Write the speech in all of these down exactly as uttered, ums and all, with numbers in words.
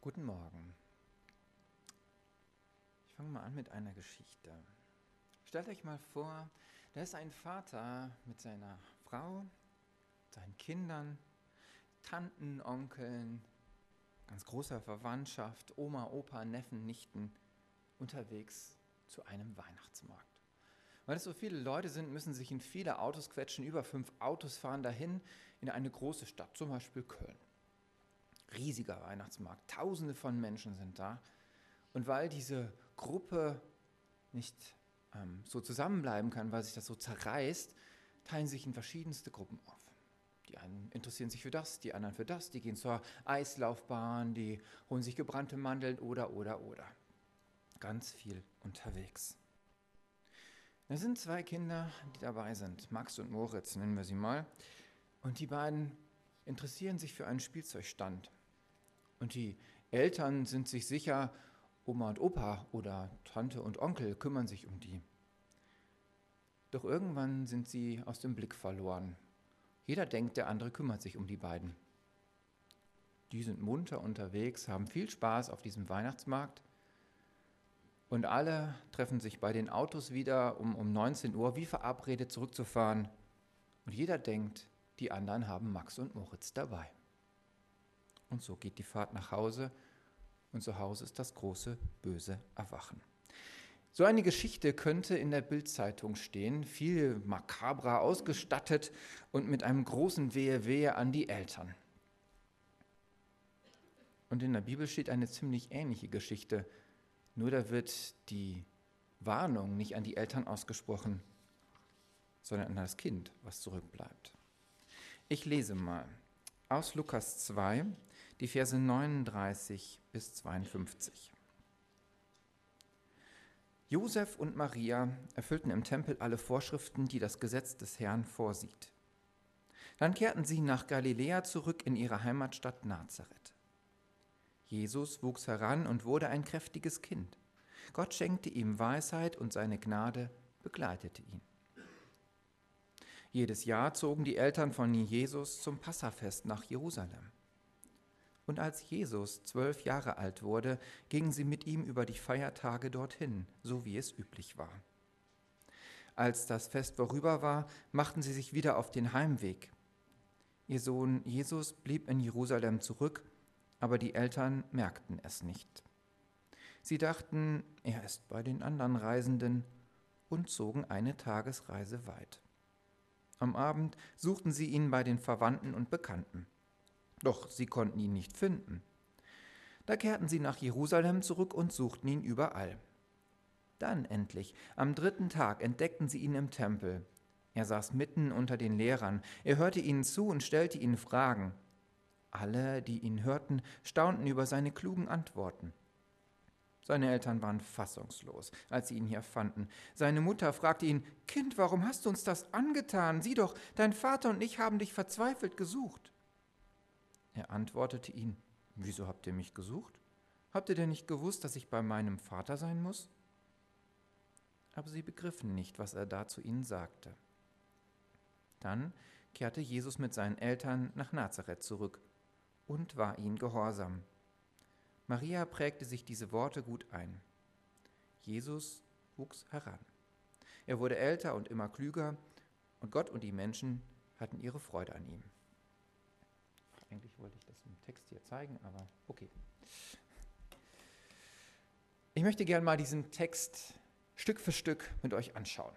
Guten Morgen. Ich fange mal an mit einer Geschichte. Stellt euch mal vor, da ist ein Vater mit seiner Frau, seinen Kindern, Tanten, Onkeln, ganz großer Verwandtschaft, Oma, Opa, Neffen, Nichten unterwegs zu einem Weihnachtsmarkt. Weil es so viele Leute sind, müssen sich in viele Autos quetschen. Über fünf Autos fahren dahin in eine große Stadt, zum Beispiel Köln. Riesiger Weihnachtsmarkt, Tausende von Menschen sind da. Und weil diese Gruppe nicht ähm, so zusammenbleiben kann, weil sich das so zerreißt, teilen sich in verschiedenste Gruppen auf. Die einen interessieren sich für das, die anderen für das, die gehen zur Eislaufbahn, die holen sich gebrannte Mandeln oder, oder, oder. Ganz viel unterwegs. Da sind zwei Kinder, die dabei sind, Max und Moritz nennen wir sie mal. Und die beiden interessieren sich für einen Spielzeugstand. Und die Eltern sind sich sicher, Oma und Opa oder Tante und Onkel kümmern sich um die. Doch irgendwann sind sie aus dem Blick verloren. Jeder denkt, der andere kümmert sich um die beiden. Die sind munter unterwegs, haben viel Spaß auf diesem Weihnachtsmarkt. Und alle treffen sich bei den Autos wieder, um um neunzehn Uhr wie verabredet zurückzufahren. Und jeder denkt, die anderen haben Max und Moritz dabei. Und so geht die Fahrt nach Hause. Und zu Hause ist das große, böse Erwachen. So eine Geschichte könnte in der Bild-Zeitung stehen, viel makabrer ausgestattet und mit einem großen Wehe-Wehe an die Eltern. Und in der Bibel steht eine ziemlich ähnliche Geschichte, nur da wird die Warnung nicht an die Eltern ausgesprochen, sondern an das Kind, was zurückbleibt. Ich lese mal aus Lukas zwei, die Verse neununddreißig bis zweiundfünfzig. Josef und Maria erfüllten im Tempel alle Vorschriften, die das Gesetz des Herrn vorsieht. Dann kehrten sie nach Galiläa zurück in ihre Heimatstadt Nazareth. Jesus wuchs heran und wurde ein kräftiges Kind. Gott schenkte ihm Weisheit und seine Gnade begleitete ihn. Jedes Jahr zogen die Eltern von Jesus zum Passafest nach Jerusalem. Und als Jesus zwölf Jahre alt wurde, gingen sie mit ihm über die Feiertage dorthin, so wie es üblich war. Als das Fest vorüber war, machten sie sich wieder auf den Heimweg. Ihr Sohn Jesus blieb in Jerusalem zurück, aber die Eltern merkten es nicht. Sie dachten, er ist bei den anderen Reisenden und zogen eine Tagesreise weit. Am Abend suchten sie ihn bei den Verwandten und Bekannten. Doch sie konnten ihn nicht finden. Da kehrten sie nach Jerusalem zurück und suchten ihn überall. Dann endlich, am dritten Tag, entdeckten sie ihn im Tempel. Er saß mitten unter den Lehrern. Er hörte ihnen zu und stellte ihnen Fragen. Alle, die ihn hörten, staunten über seine klugen Antworten. Seine Eltern waren fassungslos, als sie ihn hier fanden. Seine Mutter fragte ihn, »Kind, warum hast du uns das angetan? Sieh doch, dein Vater und ich haben dich verzweifelt gesucht.« Er antwortete ihnen, »Wieso habt ihr mich gesucht? Habt ihr denn nicht gewusst, dass ich bei meinem Vater sein muss?« Aber sie begriffen nicht, was er da zu ihnen sagte. Dann kehrte Jesus mit seinen Eltern nach Nazareth zurück und war ihnen gehorsam. Maria prägte sich diese Worte gut ein. Jesus wuchs heran. Er wurde älter und immer klüger, und Gott und die Menschen hatten ihre Freude an ihm. Eigentlich wollte ich das im Text hier zeigen, aber okay. Ich möchte gerne mal diesen Text Stück für Stück mit euch anschauen.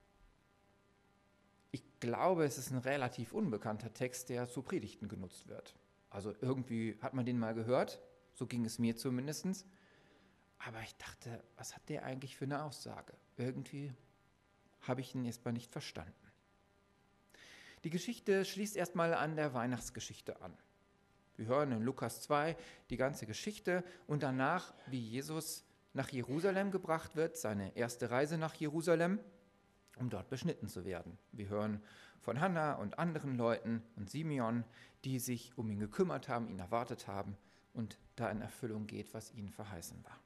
Ich glaube, es ist ein relativ unbekannter Text, der zu Predigten genutzt wird. Also irgendwie hat man den mal gehört, so ging es mir zumindest. Aber ich dachte, was hat der eigentlich für eine Aussage? Irgendwie habe ich ihn erstmal nicht verstanden. Die Geschichte schließt erstmal an der Weihnachtsgeschichte an. Wir hören in Lukas zwei die ganze Geschichte und danach, wie Jesus nach Jerusalem gebracht wird, seine erste Reise nach Jerusalem, um dort beschnitten zu werden. Wir hören von Hannah und anderen Leuten und Simeon, die sich um ihn gekümmert haben, ihn erwartet haben und da in Erfüllung geht, was ihnen verheißen war.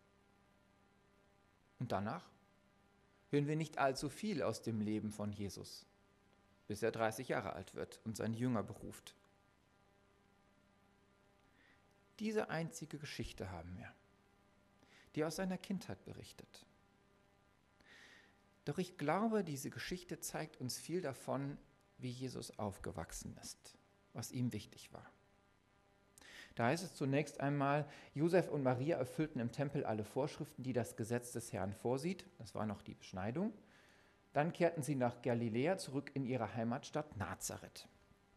Und danach hören wir nicht allzu viel aus dem Leben von Jesus, bis er dreißig Jahre alt wird und seine Jünger beruft. Diese einzige Geschichte haben wir, die aus seiner Kindheit berichtet. Doch ich glaube, diese Geschichte zeigt uns viel davon, wie Jesus aufgewachsen ist, was ihm wichtig war. Da heißt es zunächst einmal, Josef und Maria erfüllten im Tempel alle Vorschriften, die das Gesetz des Herrn vorsieht. Das war noch die Beschneidung. Dann kehrten sie nach Galiläa zurück in ihre Heimatstadt Nazareth.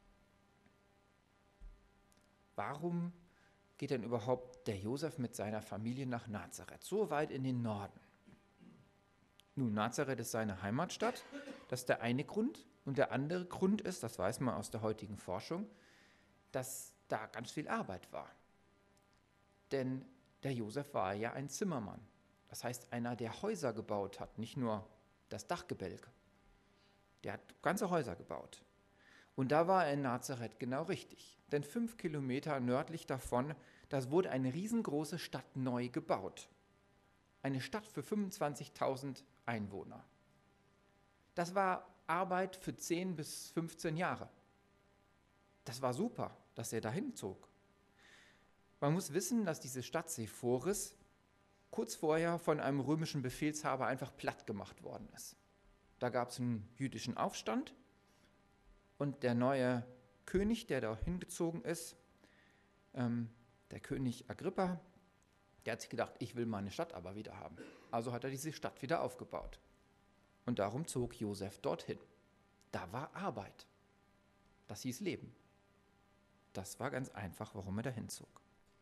Warum geht denn überhaupt der Josef mit seiner Familie nach Nazareth, so weit in den Norden? Nun, Nazareth ist seine Heimatstadt, das ist der eine Grund. Und der andere Grund ist, das weiß man aus der heutigen Forschung, dass da ganz viel Arbeit war. Denn der Josef war ja ein Zimmermann, das heißt einer, der Häuser gebaut hat, nicht nur das Dachgebälk. Der hat ganze Häuser gebaut. Und da war er in Nazareth genau richtig. Denn fünf Kilometer nördlich davon, das wurde eine riesengroße Stadt neu gebaut. Eine Stadt für fünfundzwanzigtausend Einwohner. Das war Arbeit für zehn bis fünfzehn Jahre. Das war super, dass er dahin zog. Man muss wissen, dass diese Stadt Sephoris kurz vorher von einem römischen Befehlshaber einfach platt gemacht worden ist. Da gab es einen jüdischen Aufstand und der neue König, der da hingezogen ist, ähm, der König Agrippa, der hat sich gedacht, ich will meine Stadt aber wieder haben. Also hat er diese Stadt wieder aufgebaut. Und darum zog Josef dorthin. Da war Arbeit. Das hieß Leben. Das war ganz einfach, warum er dahin zog.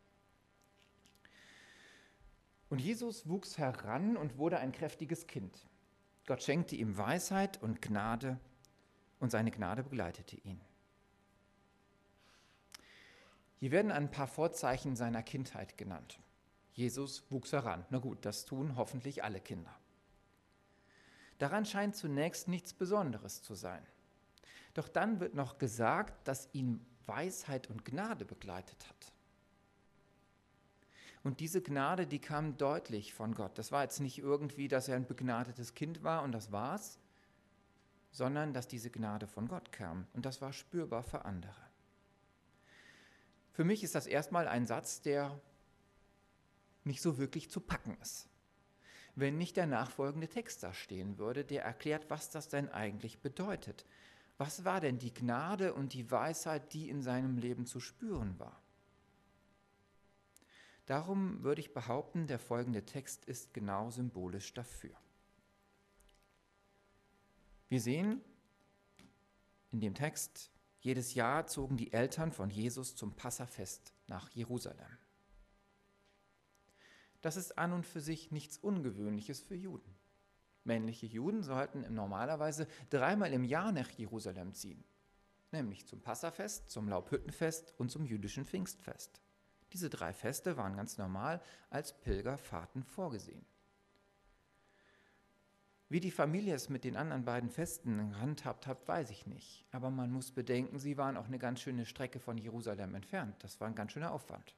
Und Jesus wuchs heran und wurde ein kräftiges Kind. Gott schenkte ihm Weisheit und Gnade und seine Gnade begleitete ihn. Hier werden ein paar Vorzeichen seiner Kindheit genannt. Jesus wuchs heran. Na gut, das tun hoffentlich alle Kinder. Daran scheint zunächst nichts Besonderes zu sein. Doch dann wird noch gesagt, dass ihn Weisheit und Gnade begleitet hat. Und diese Gnade, die kam deutlich von Gott. Das war jetzt nicht irgendwie, dass er ein begnadetes Kind war und das war's, sondern dass diese Gnade von Gott kam. Und das war spürbar für andere. Für mich ist das erstmal ein Satz, der nicht so wirklich zu packen ist. Wenn nicht der nachfolgende Text da stehen würde, der erklärt, was das denn eigentlich bedeutet. Was war denn die Gnade und die Weisheit, die in seinem Leben zu spüren war? Darum würde ich behaupten, der folgende Text ist genau symbolisch dafür. Wir sehen in dem Text, jedes Jahr zogen die Eltern von Jesus zum Passafest nach Jerusalem. Das ist an und für sich nichts Ungewöhnliches für Juden. Männliche Juden sollten normalerweise dreimal im Jahr nach Jerusalem ziehen, nämlich zum Passafest, zum Laubhüttenfest und zum jüdischen Pfingstfest. Diese drei Feste waren ganz normal als Pilgerfahrten vorgesehen. Wie die Familie es mit den anderen beiden Festen gehandhabt hat, weiß ich nicht. Aber man muss bedenken, sie waren auch eine ganz schöne Strecke von Jerusalem entfernt. Das war ein ganz schöner Aufwand.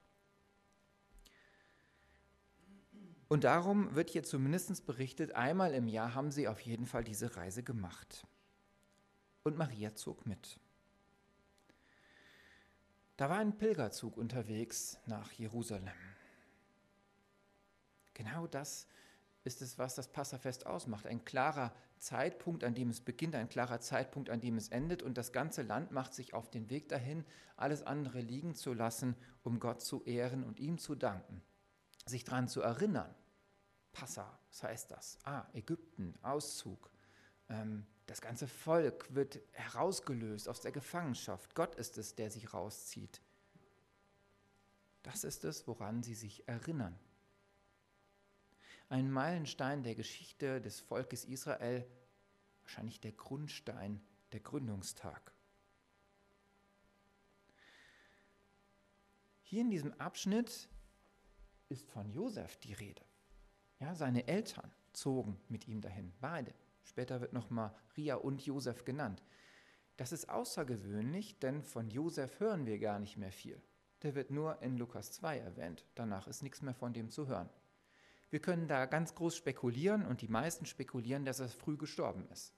Und darum wird hier zumindest berichtet, einmal im Jahr haben sie auf jeden Fall diese Reise gemacht. Und Maria zog mit. Da war ein Pilgerzug unterwegs nach Jerusalem. Genau das ist es, was das Passafest ausmacht. Ein klarer Zeitpunkt, an dem es beginnt, ein klarer Zeitpunkt, an dem es endet. Und das ganze Land macht sich auf den Weg dahin, alles andere liegen zu lassen, um Gott zu ehren und ihm zu danken. Sich daran zu erinnern. Passa, was heißt das? Ah, Ägypten, Auszug. Ähm, das ganze Volk wird herausgelöst aus der Gefangenschaft. Gott ist es, der sie rauszieht. Das ist es, woran sie sich erinnern. Ein Meilenstein der Geschichte des Volkes Israel, wahrscheinlich der Grundstein, der Gründungstag. Hier in diesem Abschnitt ist von Josef die Rede. Ja, seine Eltern zogen mit ihm dahin, beide. Später wird noch Maria und Josef genannt. Das ist außergewöhnlich, denn von Josef hören wir gar nicht mehr viel. Der wird nur in Lukas zwei erwähnt. Danach ist nichts mehr von dem zu hören. Wir können da ganz groß spekulieren und die meisten spekulieren, dass er früh gestorben ist.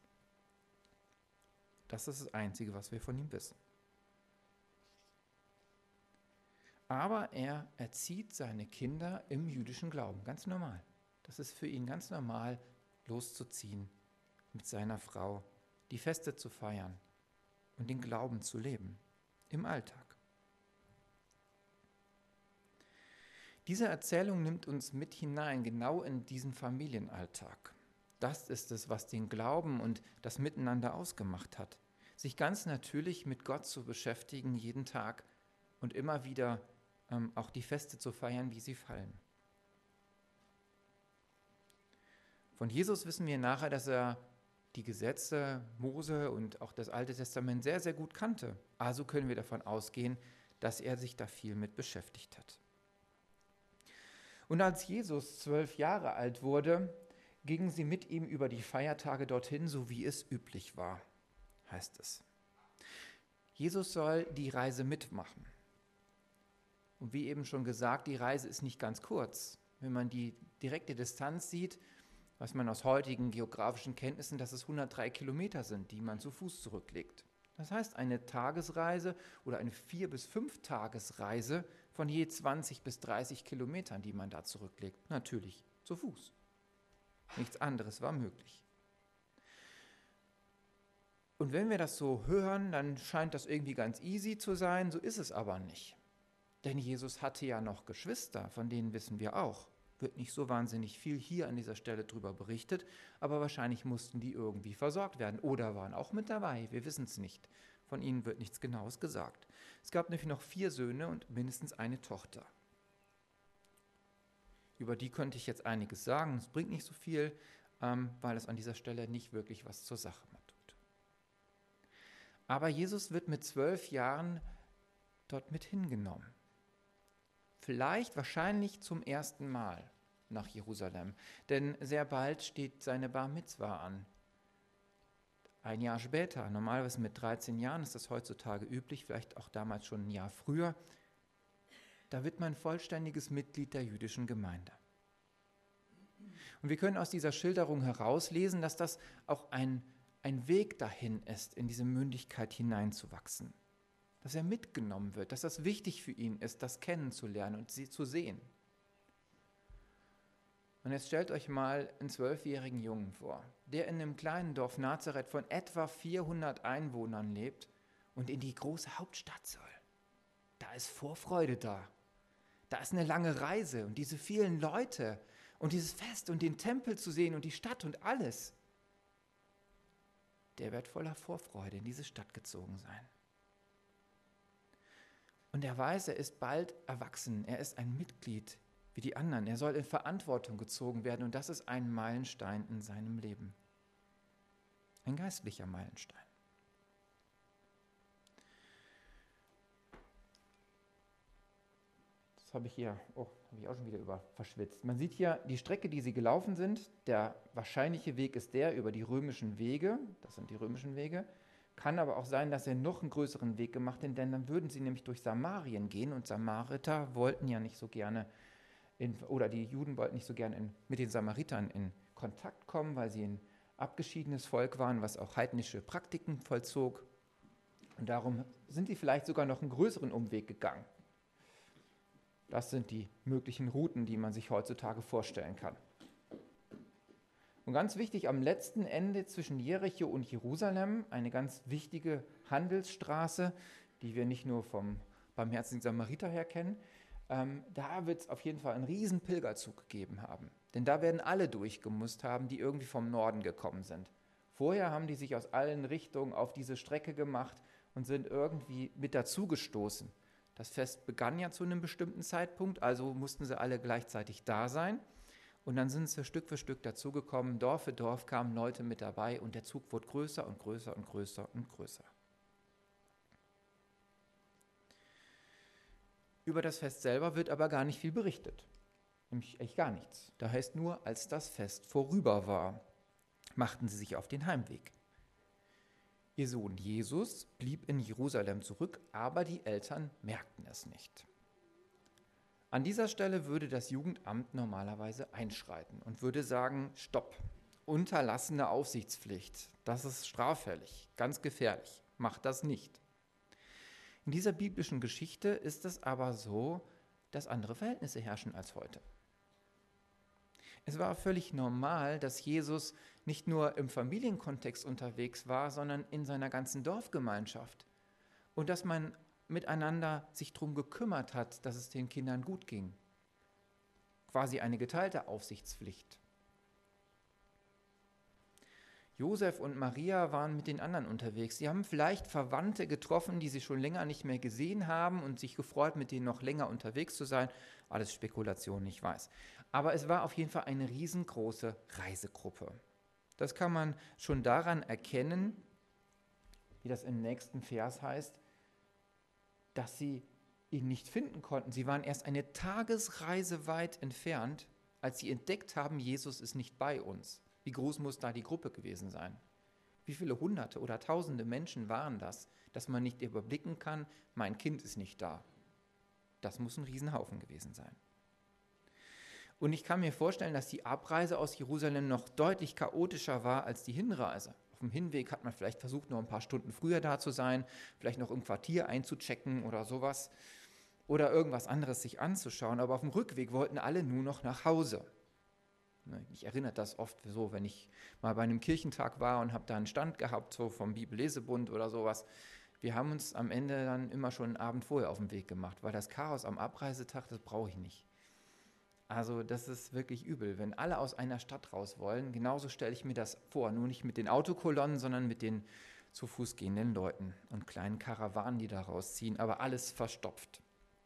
Das ist das Einzige, was wir von ihm wissen. Aber er erzieht seine Kinder im jüdischen Glauben, ganz normal. Das ist für ihn ganz normal, loszuziehen mit seiner Frau, die Feste zu feiern und den Glauben zu leben im Alltag. Diese Erzählung nimmt uns mit hinein, genau in diesen Familienalltag. Das ist es, was den Glauben und das Miteinander ausgemacht hat. Sich ganz natürlich mit Gott zu beschäftigen, jeden Tag und immer wieder ähm, auch die Feste zu feiern, wie sie fallen. Von Jesus wissen wir nachher, dass er die Gesetze Mose und auch das Alte Testament sehr, sehr gut kannte. Also können wir davon ausgehen, dass er sich da viel mit beschäftigt hat. Und als Jesus zwölf Jahre alt wurde, gingen sie mit ihm über die Feiertage dorthin, so wie es üblich war, heißt es. Jesus soll die Reise mitmachen. Und wie eben schon gesagt, die Reise ist nicht ganz kurz. Wenn man die direkte Distanz sieht, was man aus heutigen geografischen Kenntnissen, dass es hundertdrei Kilometer sind, die man zu Fuß zurücklegt. Das heißt, eine Tagesreise oder eine vier- bis fünf Tagesreise von je zwanzig bis dreißig Kilometern, die man da zurücklegt. Natürlich zu Fuß. Nichts anderes war möglich. Und wenn wir das so hören, dann scheint das irgendwie ganz easy zu sein, so ist es aber nicht. Denn Jesus hatte ja noch Geschwister, von denen wissen wir auch. Wird nicht so wahnsinnig viel hier an dieser Stelle drüber berichtet, aber wahrscheinlich mussten die irgendwie versorgt werden oder waren auch mit dabei, wir wissen es nicht. Von ihnen wird nichts Genaues gesagt. Es gab nämlich noch vier Söhne und mindestens eine Tochter. Über die könnte ich jetzt einiges sagen, es bringt nicht so viel, ähm, weil es an dieser Stelle nicht wirklich was zur Sache tut. Aber Jesus wird mit zwölf Jahren dort mit hingenommen. Vielleicht, wahrscheinlich zum ersten Mal nach Jerusalem, denn sehr bald steht seine Bar Mitzwa an. Ein Jahr später, normalerweise mit dreizehn Jahren ist das heutzutage üblich, vielleicht auch damals schon ein Jahr früher, da wird man vollständiges Mitglied der jüdischen Gemeinde. Und wir können aus dieser Schilderung herauslesen, dass das auch ein, ein Weg dahin ist, in diese Mündigkeit hineinzuwachsen. Dass er mitgenommen wird, dass das wichtig für ihn ist, das kennenzulernen und sie zu sehen. Und jetzt stellt euch mal einen zwölfjährigen Jungen vor, der in einem kleinen Dorf Nazareth von etwa vierhundert Einwohnern lebt und in die große Hauptstadt soll. Da ist Vorfreude da. Da ist eine lange Reise und diese vielen Leute und dieses Fest und den Tempel zu sehen und die Stadt und alles. Der wird voller Vorfreude in diese Stadt gezogen sein. Und er weiß, er ist bald erwachsen, er ist ein Mitglied wie die anderen. Er soll in Verantwortung gezogen werden und das ist ein Meilenstein in seinem Leben. Ein geistlicher Meilenstein. Das habe ich hier, oh, habe ich auch schon wieder über verschwitzt. Man sieht hier die Strecke, die sie gelaufen sind. Der wahrscheinliche Weg ist der über die römischen Wege, das sind die römischen Wege. Kann aber auch sein, dass er noch einen größeren Weg gemacht hat, denn dann würden sie nämlich durch Samarien gehen und Samariter wollten ja nicht so gerne, in, oder die Juden wollten nicht so gerne in, mit den Samaritern in Kontakt kommen, weil sie ein abgeschiedenes Volk waren, was auch heidnische Praktiken vollzog. Und darum sind sie vielleicht sogar noch einen größeren Umweg gegangen. Das sind die möglichen Routen, die man sich heutzutage vorstellen kann. Und ganz wichtig, am letzten Ende zwischen Jericho und Jerusalem, eine ganz wichtige Handelsstraße, die wir nicht nur vom barmherzigen Samariter her kennen, ähm, da wird es auf jeden Fall einen riesen Pilgerzug gegeben haben. Denn da werden alle durchgemusst haben, die irgendwie vom Norden gekommen sind. Vorher haben die sich aus allen Richtungen auf diese Strecke gemacht und sind irgendwie mit dazugestoßen. Das Fest begann ja zu einem bestimmten Zeitpunkt, also mussten sie alle gleichzeitig da sein. Und dann sind sie Stück für Stück dazugekommen, Dorf für Dorf kamen Leute mit dabei und der Zug wurde größer und größer und größer und größer. Über das Fest selber wird aber gar nicht viel berichtet, nämlich echt gar nichts. Da heißt nur, als das Fest vorüber war, machten sie sich auf den Heimweg. Ihr Sohn Jesus blieb in Jerusalem zurück, aber die Eltern merkten es nicht. An dieser Stelle würde das Jugendamt normalerweise einschreiten und würde sagen, stopp, unterlassene Aufsichtspflicht, das ist straffällig, ganz gefährlich, macht das nicht. In dieser biblischen Geschichte ist es aber so, dass andere Verhältnisse herrschen als heute. Es war völlig normal, dass Jesus nicht nur im Familienkontext unterwegs war, sondern in seiner ganzen Dorfgemeinschaft. Und dass man miteinander sich darum gekümmert hat, dass es den Kindern gut ging. Quasi eine geteilte Aufsichtspflicht. Josef und Maria waren mit den anderen unterwegs. Sie haben vielleicht Verwandte getroffen, die sie schon länger nicht mehr gesehen haben und sich gefreut, mit denen noch länger unterwegs zu sein. Alles Spekulation, ich weiß. Aber es war auf jeden Fall eine riesengroße Reisegruppe. Das kann man schon daran erkennen, wie das im nächsten Vers heißt, dass sie ihn nicht finden konnten. Sie waren erst eine Tagesreise weit entfernt, als sie entdeckt haben, Jesus ist nicht bei uns. Wie groß muss da die Gruppe gewesen sein? Wie viele Hunderte oder Tausende Menschen waren das, dass man nicht überblicken kann, mein Kind ist nicht da. Das muss ein Riesenhaufen gewesen sein. Und ich kann mir vorstellen, dass die Abreise aus Jerusalem noch deutlich chaotischer war als die Hinreise. Auf dem Hinweg hat man vielleicht versucht, noch ein paar Stunden früher da zu sein, vielleicht noch im Quartier einzuchecken oder sowas oder irgendwas anderes sich anzuschauen. Aber auf dem Rückweg wollten alle nur noch nach Hause. Mich erinnert das oft so, wenn ich mal bei einem Kirchentag war und habe da einen Stand gehabt, so vom Bibellesebund oder sowas. Wir haben uns am Ende dann immer schon einen Abend vorher auf den Weg gemacht, weil das Chaos am Abreisetag, das brauche ich nicht. Also das ist wirklich übel, wenn alle aus einer Stadt raus wollen. Genauso stelle ich mir das vor, nur nicht mit den Autokolonnen, sondern mit den zu Fuß gehenden Leuten und kleinen Karawanen, die da rausziehen, aber alles verstopft.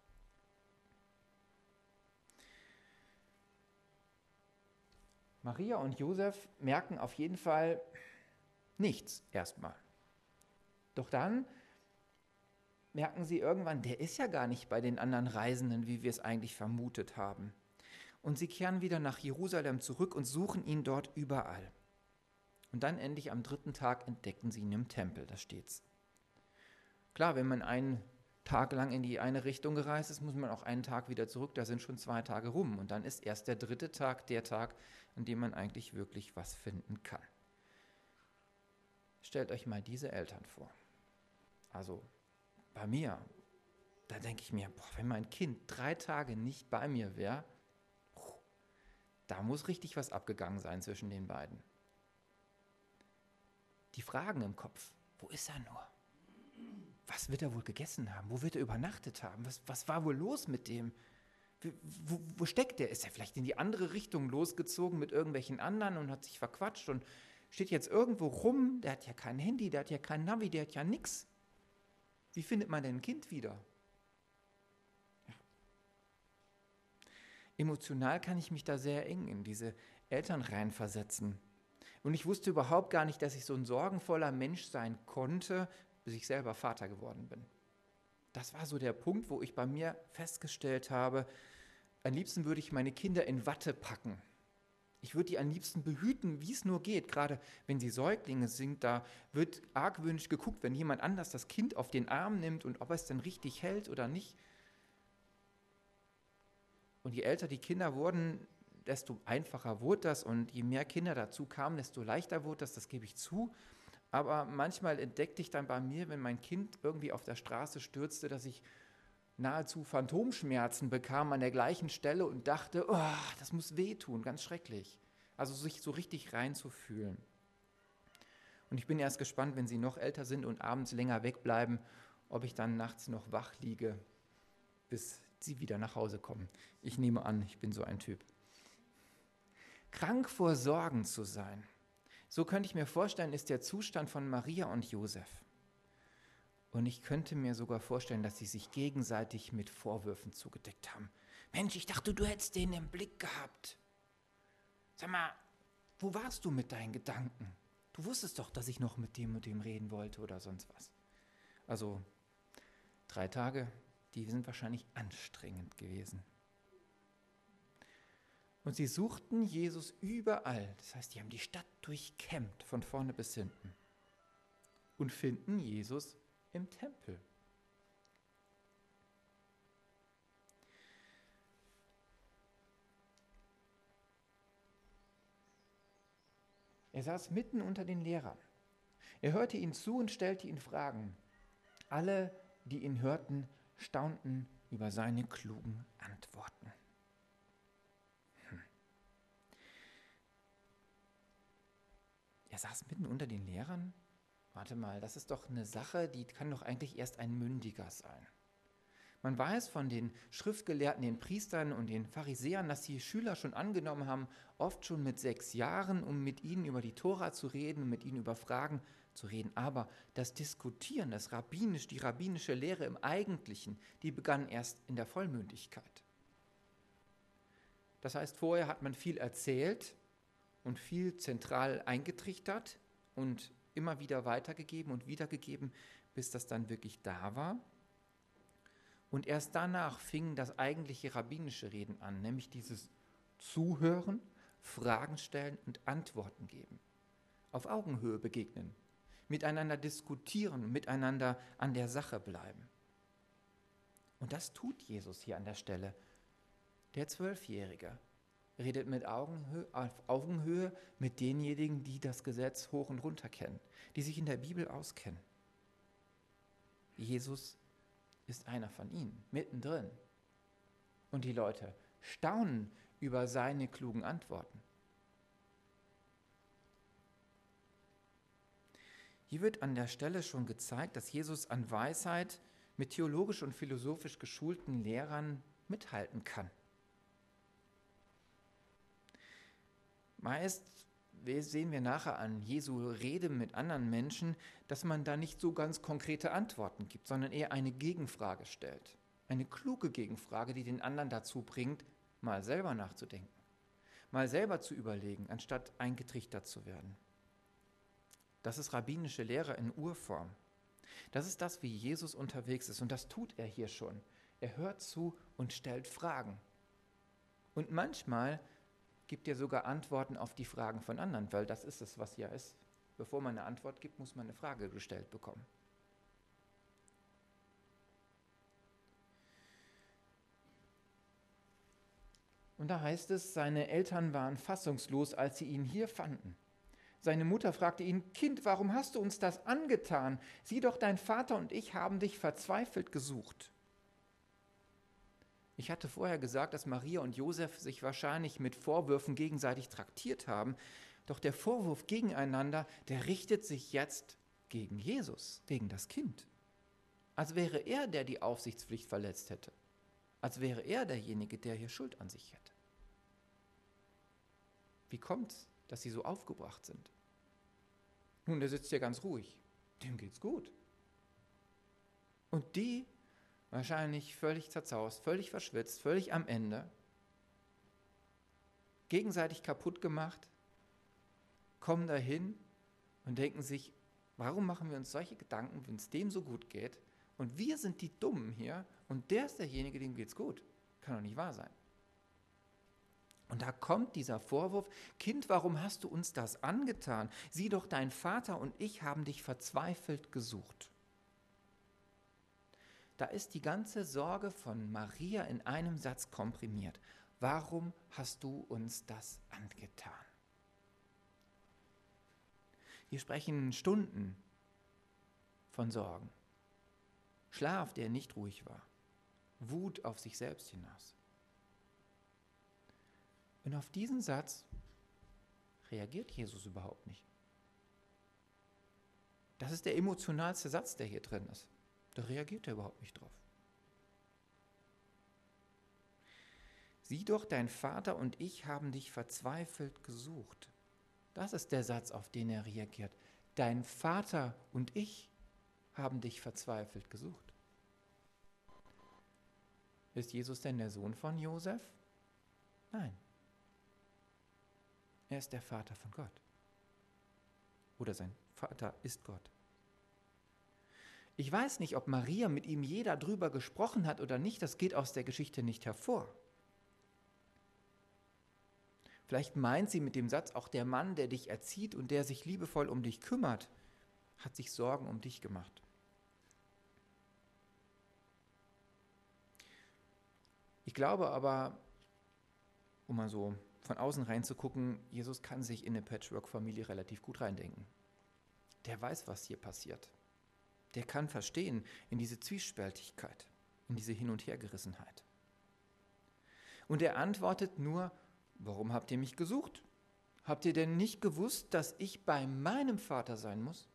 Maria und Josef merken auf jeden Fall nichts erstmal. Doch dann merken sie irgendwann, der ist ja gar nicht bei den anderen Reisenden, wie wir es eigentlich vermutet haben. Und sie kehren wieder nach Jerusalem zurück und suchen ihn dort überall. Und dann endlich am dritten Tag entdecken sie ihn im Tempel, da steht's. Klar, wenn man einen Tag lang in die eine Richtung gereist ist, muss man auch einen Tag wieder zurück, da sind schon zwei Tage rum. Und dann ist erst der dritte Tag der Tag, an dem man eigentlich wirklich was finden kann. Stellt euch mal diese Eltern vor. Also bei mir, da denke ich mir, boah, wenn mein Kind drei Tage nicht bei mir wäre, da muss richtig was abgegangen sein zwischen den beiden. Die Fragen im Kopf, wo ist er nur? Was wird er wohl gegessen haben? Wo wird er übernachtet haben? Was, was war wohl los mit dem? Wo, wo steckt er? Ist er vielleicht in die andere Richtung losgezogen mit irgendwelchen anderen und hat sich verquatscht und steht jetzt irgendwo rum? Der hat ja kein Handy, der hat ja kein Navi, der hat ja nichts. Wie findet man denn ein Kind wieder? Ja. Emotional kann ich mich da sehr eng in diese Eltern reinversetzen. Und ich wusste überhaupt gar nicht, dass ich so ein sorgenvoller Mensch sein konnte, bis ich selber Vater geworden bin. Das war so der Punkt, wo ich bei mir festgestellt habe, am liebsten würde ich meine Kinder in Watte packen. Ich würde die am liebsten behüten, wie es nur geht. Gerade wenn sie Säuglinge sind, da wird argwöhnisch geguckt, wenn jemand anders das Kind auf den Arm nimmt und ob er es denn richtig hält oder nicht. Und je älter die Kinder wurden, desto einfacher wurde das. Und je mehr Kinder dazu kamen, desto leichter wurde das, das gebe ich zu. Aber manchmal entdeckte ich dann bei mir, wenn mein Kind irgendwie auf der Straße stürzte, dass ich nahezu Phantomschmerzen bekam an der gleichen Stelle und dachte, oh, das muss wehtun, ganz schrecklich. Also sich so richtig reinzufühlen. Und ich bin erst gespannt, wenn sie noch älter sind und abends länger wegbleiben, ob ich dann nachts noch wach liege, bis sie wieder nach Hause kommen. Ich nehme an, ich bin so ein Typ. Krank vor Sorgen zu sein. So könnte ich mir vorstellen, ist der Zustand von Maria und Josef. Und ich könnte mir sogar vorstellen, dass sie sich gegenseitig mit Vorwürfen zugedeckt haben. Mensch, ich dachte, du hättest den im Blick gehabt. Sag mal, wo warst du mit deinen Gedanken? Du wusstest doch, dass ich noch mit dem und dem reden wollte oder sonst was. Also drei Tage, die sind wahrscheinlich anstrengend gewesen. Und sie suchten Jesus überall. Das heißt, die haben die Stadt durchkämmt, von vorne bis hinten. Und finden Jesus im Tempel. Er saß mitten unter den Lehrern. Er hörte ihnen zu und stellte ihnen Fragen. Alle die ihn hörten, staunten über seine klugen Antworten. Hm. Er saß mitten unter den Lehrern. Warte mal, das ist doch eine Sache, die kann doch eigentlich erst ein Mündiger sein. Man weiß von den Schriftgelehrten, den Priestern und den Pharisäern, dass die Schüler schon angenommen haben, oft schon mit sechs Jahren, um mit ihnen über die Tora zu reden und mit ihnen über Fragen zu reden. Aber das Diskutieren, das Rabbinisch, die rabbinische Lehre im Eigentlichen, die begann erst in der Vollmündigkeit. Das heißt, vorher hat man viel erzählt und viel zentral eingetrichtert und immer wieder weitergegeben und wiedergegeben, bis das dann wirklich da war. Und erst danach fing das eigentliche rabbinische Reden an, nämlich dieses Zuhören, Fragen stellen und Antworten geben. Auf Augenhöhe begegnen, miteinander diskutieren, miteinander an der Sache bleiben. Und das tut Jesus hier an der Stelle. Der Zwölfjährige redet mit Augenhöhe, auf Augenhöhe mit denjenigen, die das Gesetz hoch und runter kennen, die sich in der Bibel auskennen. Jesus ist einer von ihnen, mittendrin. Und die Leute staunen über seine klugen Antworten. Hier wird an der Stelle schon gezeigt, dass Jesus an Weisheit mit theologisch und philosophisch geschulten Lehrern mithalten kann. Meist sehen wir nachher an Jesu Rede mit anderen Menschen, dass man da nicht so ganz konkrete Antworten gibt, sondern eher eine Gegenfrage stellt. Eine kluge Gegenfrage, die den anderen dazu bringt, mal selber nachzudenken, mal selber zu überlegen, anstatt eingetrichtert zu werden. Das ist rabbinische Lehre in Urform. Das ist das, wie Jesus unterwegs ist, und das tut er hier schon. Er hört zu und stellt Fragen. Und manchmal gibt er sogar Antworten auf die Fragen von anderen, weil das ist es, was ja ist. Bevor man eine Antwort gibt, muss man eine Frage gestellt bekommen. Und da heißt es, seine Eltern waren fassungslos, als sie ihn hier fanden. Seine Mutter fragte ihn: Kind, warum hast du uns das angetan? Sieh doch, dein Vater und ich haben dich verzweifelt gesucht. Ich hatte vorher gesagt, dass Maria und Josef sich wahrscheinlich mit Vorwürfen gegenseitig traktiert haben. Doch der Vorwurf gegeneinander, der richtet sich jetzt gegen Jesus, gegen das Kind. Als wäre er, der die Aufsichtspflicht verletzt hätte. Als wäre er derjenige, der hier Schuld an sich hätte. Wie kommt es, dass sie so aufgebracht sind? Nun, der sitzt ja ganz ruhig. Dem geht's gut. Und die wahrscheinlich völlig zerzaust, völlig verschwitzt, völlig am Ende, gegenseitig kaputt gemacht, kommen dahin und denken sich, warum machen wir uns solche Gedanken, wenn es dem so gut geht? Und wir sind die Dummen hier und der ist derjenige, dem geht's gut. Kann doch nicht wahr sein. Und da kommt dieser Vorwurf: Kind, warum hast du uns das angetan? Sieh doch, dein Vater und ich haben dich verzweifelt gesucht. Da ist die ganze Sorge von Maria in einem Satz komprimiert. Warum hast du uns das angetan? Wir sprechen Stunden von Sorgen. Schlaf, der nicht ruhig war. Wut auf sich selbst hinaus. Und auf diesen Satz reagiert Jesus überhaupt nicht. Das ist der emotionalste Satz, der hier drin ist. Da reagiert er überhaupt nicht drauf. Sieh doch, dein Vater und ich haben dich verzweifelt gesucht. Das ist der Satz, auf den er reagiert. Dein Vater und ich haben dich verzweifelt gesucht. Ist Jesus denn der Sohn von Josef? Nein. Er ist der Vater von Gott. Oder sein Vater ist Gott. Ich weiß nicht, ob Maria mit ihm je darüber gesprochen hat oder nicht, das geht aus der Geschichte nicht hervor. Vielleicht meint sie mit dem Satz, auch der Mann, der dich erzieht und der sich liebevoll um dich kümmert, hat sich Sorgen um dich gemacht. Ich glaube aber, um mal so von außen reinzugucken, Jesus kann sich in eine Patchwork-Familie relativ gut reindenken. Der weiß, was hier passiert. der kann verstehen in diese Zwiespältigkeit, in diese Hin- und Hergerissenheit. Und er antwortet nur, warum habt ihr mich gesucht? Habt ihr denn nicht gewusst, dass ich bei meinem Vater sein muss?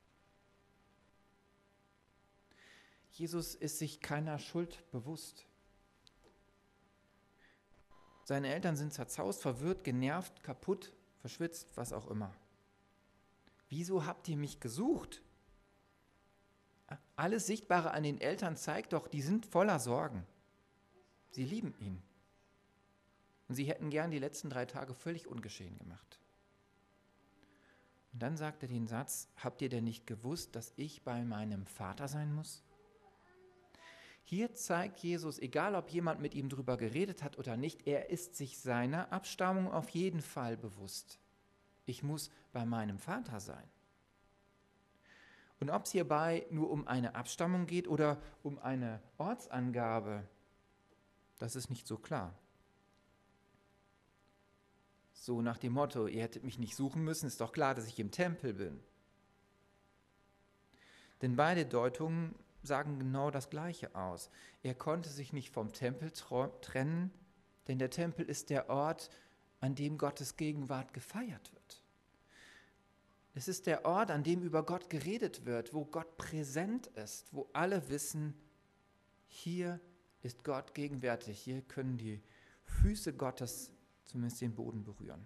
Jesus ist sich keiner Schuld bewusst. Seine Eltern sind zerzaust, verwirrt, genervt, kaputt, verschwitzt, was auch immer. Wieso habt ihr mich gesucht? Alles Sichtbare an den Eltern zeigt doch, die sind voller Sorgen. Sie lieben ihn. Und sie hätten gern die letzten drei Tage völlig ungeschehen gemacht. Und dann sagt er den Satz, habt ihr denn nicht gewusst, dass ich bei meinem Vater sein muss? Hier zeigt Jesus, egal ob jemand mit ihm drüber geredet hat oder nicht, er ist sich seiner Abstammung auf jeden Fall bewusst. Ich muss bei meinem Vater sein. Und ob es hierbei nur um eine Abstammung geht oder um eine Ortsangabe, das ist nicht so klar. So nach dem Motto, ihr hättet mich nicht suchen müssen, ist doch klar, dass ich im Tempel bin. Denn beide Deutungen sagen genau das Gleiche aus. Er konnte sich nicht vom Tempel trennen, denn der Tempel ist der Ort, an dem Gottes Gegenwart gefeiert wird. Es ist der Ort, an dem über Gott geredet wird, wo Gott präsent ist, wo alle wissen, hier ist Gott gegenwärtig, hier können die Füße Gottes zumindest den Boden berühren.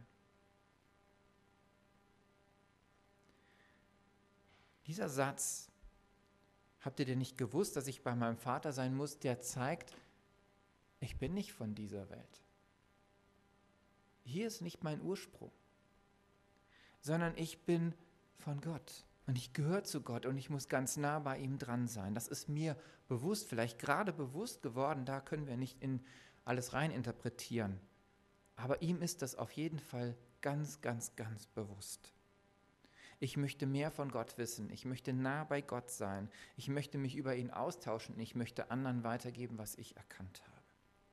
Dieser Satz, habt ihr denn nicht gewusst, dass ich bei meinem Vater sein muss, der zeigt, ich bin nicht von dieser Welt. Hier ist nicht mein Ursprung, sondern ich bin von Gott und ich gehöre zu Gott und ich muss ganz nah bei ihm dran sein. Das ist mir bewusst, vielleicht gerade bewusst geworden, da können wir nicht in alles rein interpretieren. Aber ihm ist das auf jeden Fall ganz, ganz, ganz bewusst. Ich möchte mehr von Gott wissen, ich möchte nah bei Gott sein, ich möchte mich über ihn austauschen, ich möchte anderen weitergeben, was ich erkannt habe.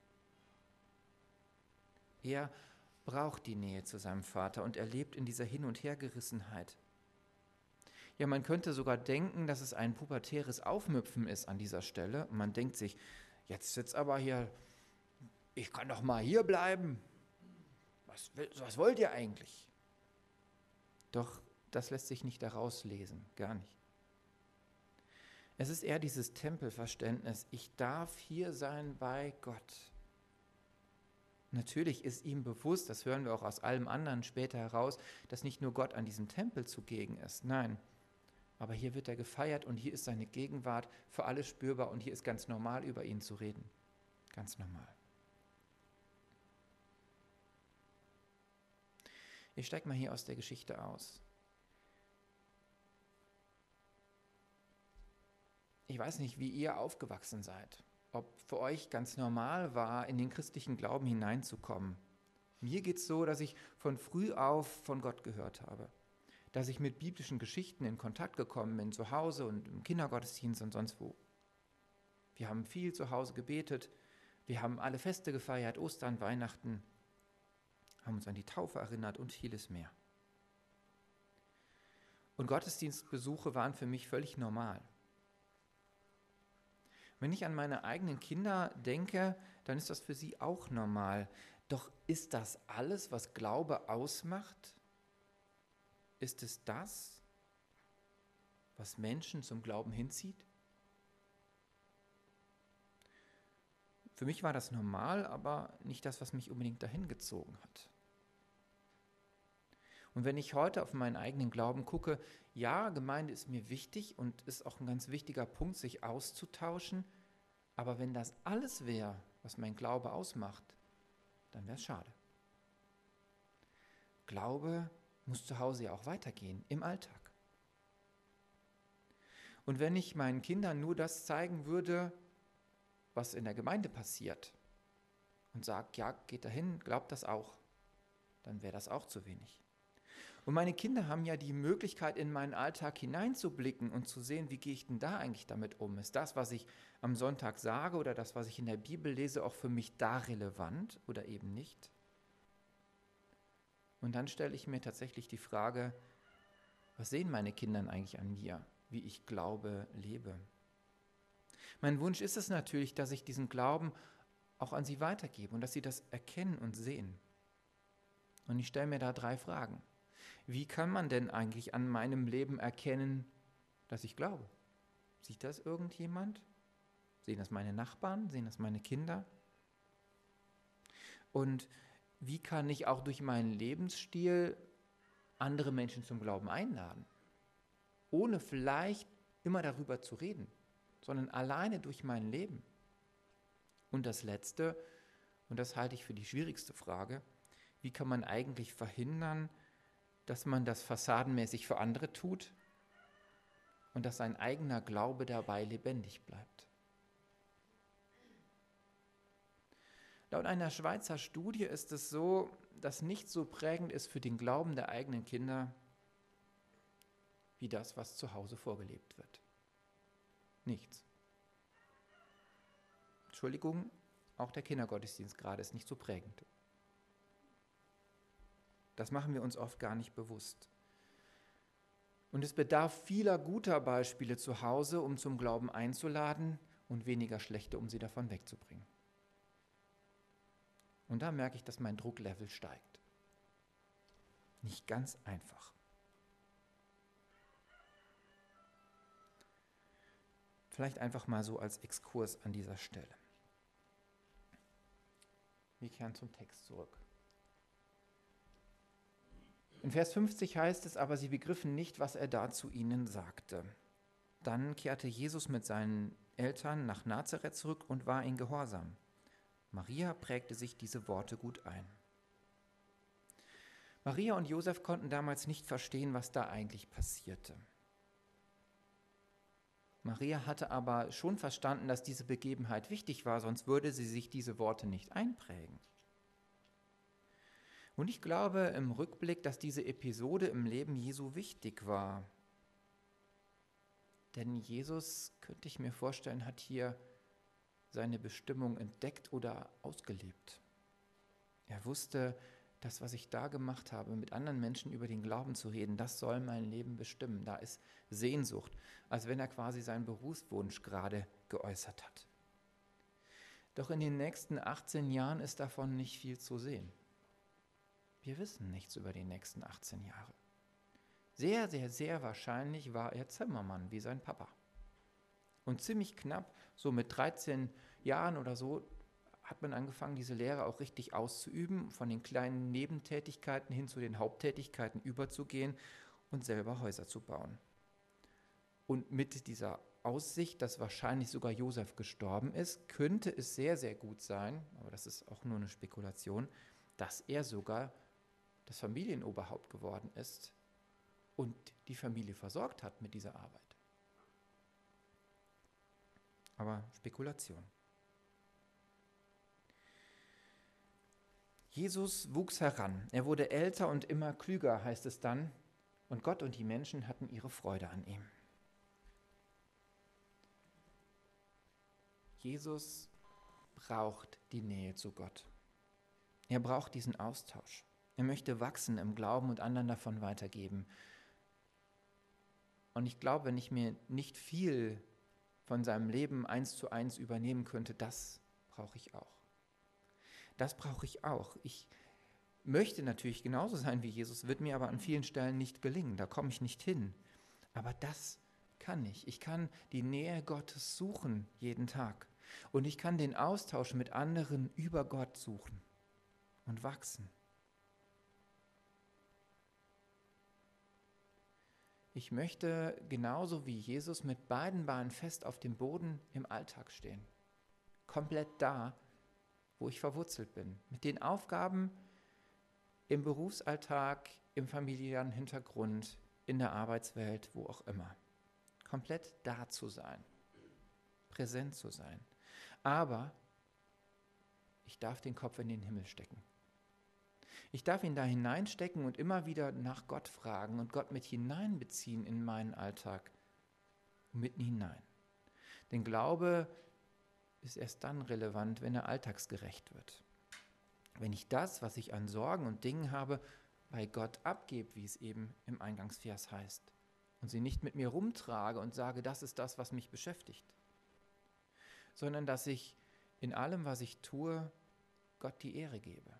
Er braucht die Nähe zu seinem Vater und er lebt in dieser Hin- und Hergerissenheit. Ja, man könnte sogar denken, dass es ein pubertäres Aufmüpfen ist an dieser Stelle. Und man denkt sich, jetzt sitzt aber hier, ich kann doch mal hier bleiben. Was, was wollt ihr eigentlich? Doch das lässt sich nicht daraus lesen, gar nicht. Es ist eher dieses Tempelverständnis, ich darf hier sein bei Gott. Natürlich ist ihm bewusst, das hören wir auch aus allem anderen später heraus, dass nicht nur Gott an diesem Tempel zugegen ist, nein, aber hier wird er gefeiert und hier ist seine Gegenwart für alle spürbar und hier ist ganz normal, über ihn zu reden, ganz normal. Ich steige mal hier aus der Geschichte aus. Ich weiß nicht, wie ihr aufgewachsen seid, ob für euch ganz normal war, in den christlichen Glauben hineinzukommen. Mir geht es so, dass ich von früh auf von Gott gehört habe, dass ich mit biblischen Geschichten in Kontakt gekommen bin, zu Hause und im Kindergottesdienst und sonst wo. Wir haben viel zu Hause gebetet, wir haben alle Feste gefeiert, Ostern, Weihnachten, haben uns an die Taufe erinnert und vieles mehr. Und Gottesdienstbesuche waren für mich völlig normal. Wenn ich an meine eigenen Kinder denke, dann ist das für sie auch normal. Doch ist das alles, was Glaube ausmacht? Ist es das, was Menschen zum Glauben hinzieht? Für mich war das normal, aber nicht das, was mich unbedingt dahin gezogen hat. Und wenn ich heute auf meinen eigenen Glauben gucke, ja, Gemeinde ist mir wichtig und ist auch ein ganz wichtiger Punkt, sich auszutauschen. Aber wenn das alles wäre, was mein Glaube ausmacht, dann wäre es schade. Glaube muss zu Hause ja auch weitergehen, im Alltag. Und wenn ich meinen Kindern nur das zeigen würde, was in der Gemeinde passiert, und sage, ja, geht dahin, glaubt das auch, dann wäre das auch zu wenig. Und meine Kinder haben ja die Möglichkeit, in meinen Alltag hineinzublicken und zu sehen, wie gehe ich denn da eigentlich damit um? Ist das, was ich am Sonntag sage oder das, was ich in der Bibel lese, auch für mich da relevant oder eben nicht? Und dann stelle ich mir tatsächlich die Frage, was sehen meine Kinder eigentlich an mir? wie ich glaube, lebe. Mein Wunsch ist es natürlich, dass ich diesen Glauben auch an sie weitergebe und dass sie das erkennen und sehen. Und ich stelle mir da drei Fragen. Wie kann man denn eigentlich an meinem Leben erkennen, dass ich glaube? Sieht das irgendjemand? Sehen das meine Nachbarn? Sehen das meine Kinder? Und wie kann ich auch durch meinen Lebensstil andere Menschen zum Glauben einladen? Ohne vielleicht immer darüber zu reden, sondern alleine durch mein Leben. Und das Letzte, und das halte ich für die schwierigste Frage, wie kann man eigentlich verhindern, dass man das fassadenmäßig für andere tut und dass sein eigener Glaube dabei lebendig bleibt? Laut einer Schweizer Studie ist es so, dass nichts so prägend ist für den Glauben der eigenen Kinder wie das, was zu Hause vorgelebt wird. Nichts. Entschuldigung, auch der Kindergottesdienst gerade ist nicht so prägend. Das machen wir uns oft gar nicht bewusst. Und es bedarf vieler guter Beispiele zu Hause, um zum Glauben einzuladen und weniger schlechte, um sie davon wegzubringen. Und da merke ich, dass mein Drucklevel steigt. Nicht ganz einfach. Vielleicht einfach mal so als Exkurs an dieser Stelle. Wir kehren zum Text zurück. In Vers fünfzig heißt es, aber sie begriffen nicht, was er da zu ihnen sagte. Dann kehrte Jesus mit seinen Eltern nach Nazareth zurück und war in Gehorsam. Maria prägte sich diese Worte gut ein. Maria und Josef konnten damals nicht verstehen, was da eigentlich passierte. Maria hatte aber schon verstanden, dass diese Begebenheit wichtig war, sonst würde sie sich diese Worte nicht einprägen. Und ich glaube im Rückblick, dass diese Episode im Leben Jesu wichtig war. Denn Jesus, könnte ich mir vorstellen, hat hier seine Bestimmung entdeckt oder ausgelebt. Er wusste, das, was ich da gemacht habe, mit anderen Menschen über den Glauben zu reden, das soll mein Leben bestimmen. Da ist Sehnsucht, als wenn er quasi seinen Berufswunsch gerade geäußert hat. Doch in den nächsten achtzehn Jahren ist davon nicht viel zu sehen. Wir wissen nichts über die nächsten achtzehn Jahre. Sehr, sehr, sehr wahrscheinlich war er Zimmermann, wie sein Papa. Und ziemlich knapp, so mit dreizehn Jahren oder so, hat man angefangen, diese Lehre auch richtig auszuüben, von den kleinen Nebentätigkeiten hin zu den Haupttätigkeiten überzugehen und selber Häuser zu bauen. Und mit dieser Aussicht, dass wahrscheinlich sogar Josef gestorben ist, könnte es sehr, sehr gut sein, aber das ist auch nur eine Spekulation, dass er sogar das Familienoberhaupt geworden ist und die Familie versorgt hat mit dieser Arbeit. Aber Spekulation. Jesus wuchs heran. Er wurde älter und immer klüger, heißt es dann, und Gott und die Menschen hatten ihre Freude an ihm. Jesus braucht die Nähe zu Gott. Er braucht diesen Austausch. Er möchte wachsen im Glauben und anderen davon weitergeben. Und ich glaube, wenn ich mir nicht viel von seinem Leben eins zu eins übernehmen könnte, das brauche ich auch. Das brauche ich auch. Ich möchte natürlich genauso sein wie Jesus, wird mir aber an vielen Stellen nicht gelingen. Da komme ich nicht hin. Aber das kann ich. Ich kann die Nähe Gottes suchen jeden Tag. Und ich kann den Austausch mit anderen über Gott suchen und wachsen. Ich möchte genauso wie Jesus mit beiden Beinen fest auf dem Boden im Alltag stehen. Komplett da, wo ich verwurzelt bin. Mit den Aufgaben im Berufsalltag, im familiären Hintergrund, in der Arbeitswelt, wo auch immer. Komplett da zu sein. Präsent zu sein. Aber ich darf den Kopf in den Himmel stecken. Ich darf ihn da hineinstecken und immer wieder nach Gott fragen und Gott mit hineinbeziehen in meinen Alltag. Mitten hinein. Denn Glaube ist erst dann relevant, wenn er alltagsgerecht wird. Wenn ich das, was ich an Sorgen und Dingen habe, bei Gott abgebe, wie es eben im Eingangsvers heißt. und sie nicht mit mir rumtrage und sage, das ist das, was mich beschäftigt, sondern dass ich in allem, was ich tue, Gott die Ehre gebe.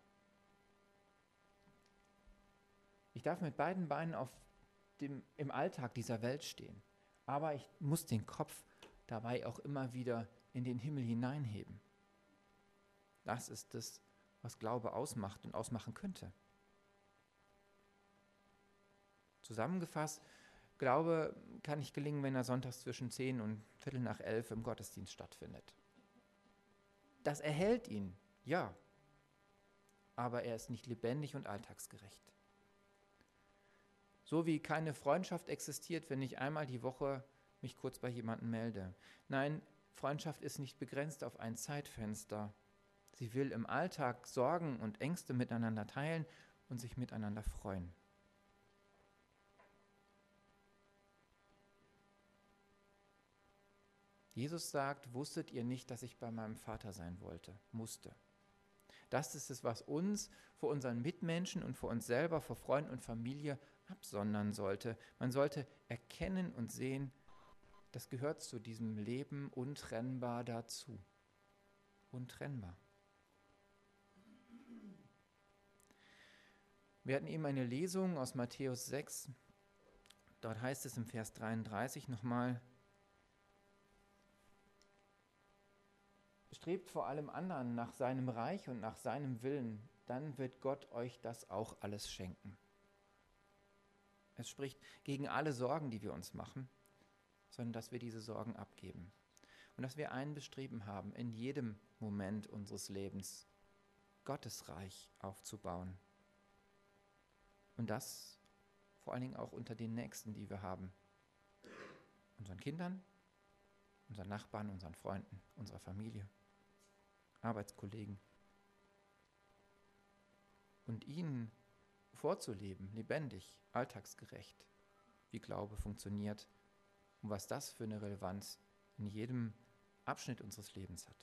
Ich darf mit beiden Beinen auf dem, im Alltag dieser Welt stehen, aber ich muss den Kopf dabei auch immer wieder in den Himmel hineinheben. Das ist das, was Glaube ausmacht und ausmachen könnte. Zusammengefasst, Glaube kann nicht gelingen, wenn er sonntags zwischen zehn und Viertel nach elf im Gottesdienst stattfindet. Das erhält ihn, ja, aber er ist nicht lebendig und alltagsgerecht. So wie keine Freundschaft existiert, wenn ich einmal die Woche mich kurz bei jemandem melde. Nein, Freundschaft ist nicht begrenzt auf ein Zeitfenster. Sie will im Alltag Sorgen und Ängste miteinander teilen und sich miteinander freuen. Jesus sagt, wusstet ihr nicht, dass ich bei meinem Vater sein wollte, musste. Das ist es, was uns vor unseren Mitmenschen und vor uns selber, vor Freunden und Familie absondern sollte. Man sollte erkennen und sehen, das gehört zu diesem Leben untrennbar dazu. Untrennbar. Wir hatten eben eine Lesung aus Matthäus sechs. Dort heißt es im Vers dreiunddreißig nochmal, strebt vor allem anderen nach seinem Reich und nach seinem Willen, dann wird Gott euch das auch alles schenken. Es spricht gegen alle Sorgen, die wir uns machen, sondern dass wir diese Sorgen abgeben. Und dass wir ein Bestreben haben, in jedem Moment unseres Lebens Gottes Reich aufzubauen. Und das vor allen Dingen auch unter den Nächsten, die wir haben. Unseren Kindern, unseren Nachbarn, unseren Freunden, unserer Familie, Arbeitskollegen. Und ihnen vorzuleben, lebendig, alltagsgerecht, wie Glaube funktioniert und was das für eine Relevanz in jedem Abschnitt unseres Lebens hat.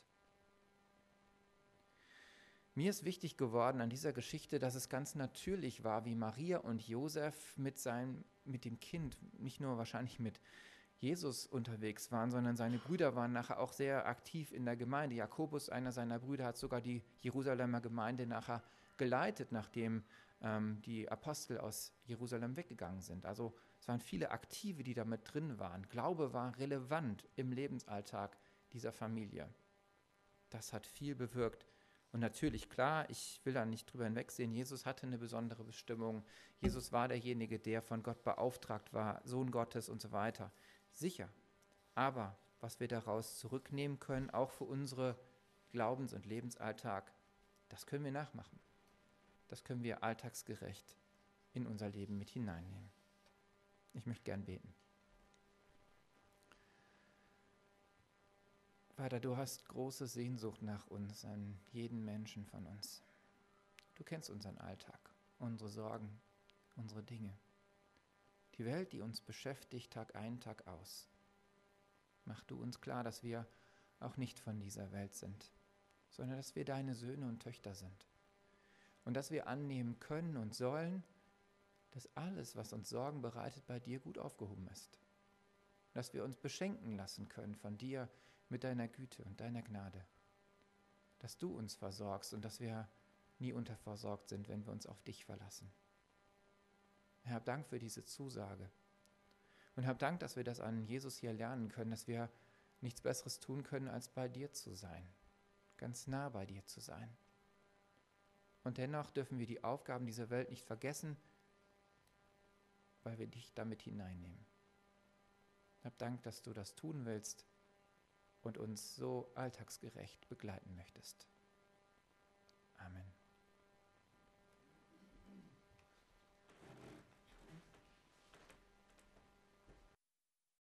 Mir ist wichtig geworden an dieser Geschichte, dass es ganz natürlich war, wie Maria und Josef mit, seinem, mit dem Kind, nicht nur wahrscheinlich mit Jesus unterwegs waren, sondern seine Brüder waren nachher auch sehr aktiv in der Gemeinde. Jakobus, einer seiner Brüder, hat sogar die Jerusalemer Gemeinde nachher geleitet, nachdem ähm, die Apostel aus Jerusalem weggegangen sind. Also es waren viele Aktive, die da mit drin waren. Glaube war relevant im Lebensalltag dieser Familie. Das hat viel bewirkt. Und natürlich, klar, ich will da nicht drüber hinwegsehen, Jesus hatte eine besondere Bestimmung. Jesus war derjenige, der von Gott beauftragt war, Sohn Gottes und so weiter. Sicher, aber was wir daraus zurücknehmen können, auch für unsere Glaubens- und Lebensalltag, das können wir nachmachen. Das können wir alltagsgerecht in unser Leben mit hineinnehmen. Ich möchte gern beten. Vater, du hast große Sehnsucht nach uns, an jeden Menschen von uns. Du kennst unseren Alltag, unsere Sorgen, unsere Dinge. Die Welt, die uns beschäftigt, Tag ein, Tag aus. Mach du uns klar, dass wir auch nicht von dieser Welt sind, sondern dass wir deine Söhne und Töchter sind. Und dass wir annehmen können und sollen, dass alles, was uns Sorgen bereitet, bei dir gut aufgehoben ist. Dass wir uns beschenken lassen können von dir mit deiner Güte und deiner Gnade. Dass du uns versorgst und dass wir nie unterversorgt sind, wenn wir uns auf dich verlassen. Herr, hab Dank für diese Zusage. Und hab Dank, dass wir das an Jesus hier lernen können, dass wir nichts Besseres tun können, als bei dir zu sein. Ganz nah bei dir zu sein. Und dennoch dürfen wir die Aufgaben dieser Welt nicht vergessen, weil wir dich damit hineinnehmen. Hab Dank, dass du das tun willst und uns so alltagsgerecht begleiten möchtest.